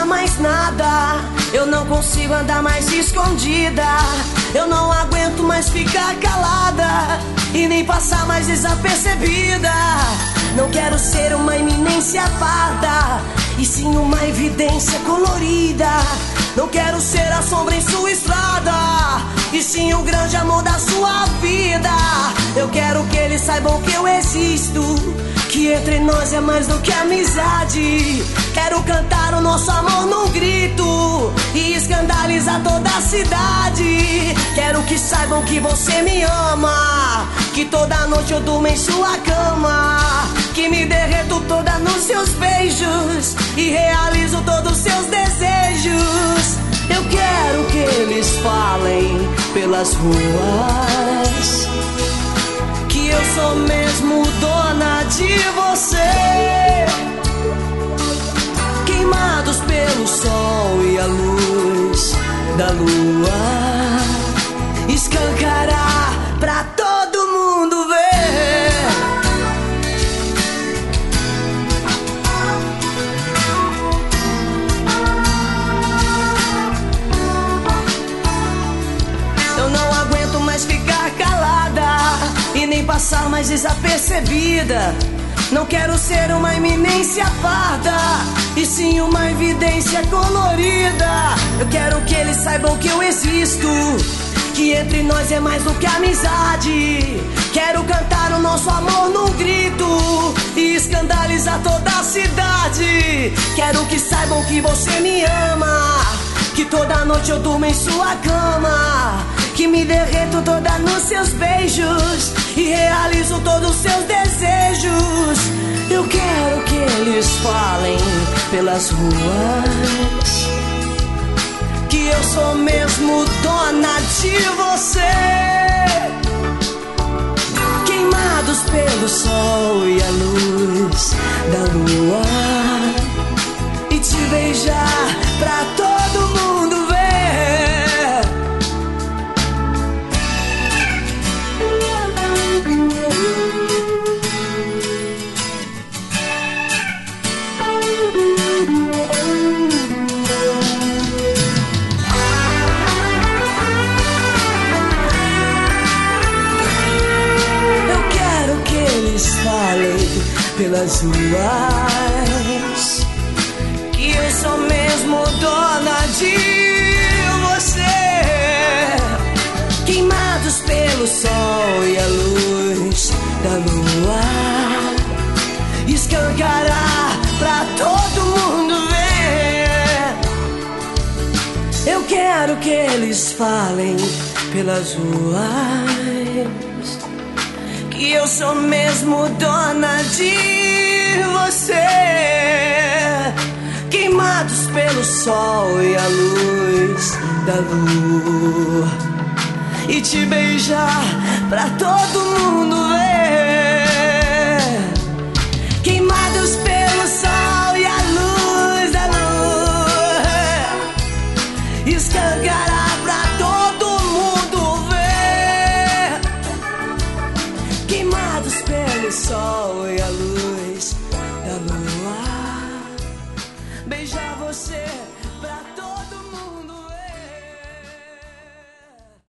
mais nada. Eu não consigo andar mais escondida. Eu não aguento mais ficar calada e nem passar mais desapercebida. Não quero ser uma eminência parda, e sim uma evidência colorida. Não quero ser a sombra em sua estrada, e sim o grande amor da sua vida. Eu quero que eles saibam que eu existo, que entre nós é mais do que amizade. Quero cantar o nosso amor num grito e escandalizar toda a cidade. Quero que saibam que você me ama, que toda noite eu durmo em sua cama, que me derreto toda nos seus beijos e realizo todos os seus desejos. Eu quero que eles falem pelas ruas que eu sou mesmo dona de você. Queimados pelo sol e a luz da lua escancará pra todo mundo ver. Eu não aguento mais ficar calada e nem passar mais desapercebida. Não quero ser uma eminência parda, e sim uma evidência colorida. Eu quero que eles saibam que eu existo, que entre nós é mais do que amizade. Quero cantar o nosso amor num grito e escandalizar toda a cidade. Quero que saibam que você me ama, que toda noite eu durmo em sua cama, que me derreto toda nos seus beijos e realizo todos os seus desejos. Eu quero que eles falem pelas ruas que eu sou mesmo dona de você. Queimados pelo sol e a luz da lua, e te beijar pra todo mundo ver. Falei pelas ruas que eu sou mesmo dona de você. Queimados pelo sol e a luz da lua escancará pra todo mundo ver. Eu quero que eles falem pelas ruas que eu sou mesmo dona de você. Queimados pelo sol e a luz da lua, e te beijar pra todo mundo ver. Queimados pelo sol e a luz da lua escancará pra todo mundo ver. Queimados pelo sol e a luz da lua, beijar você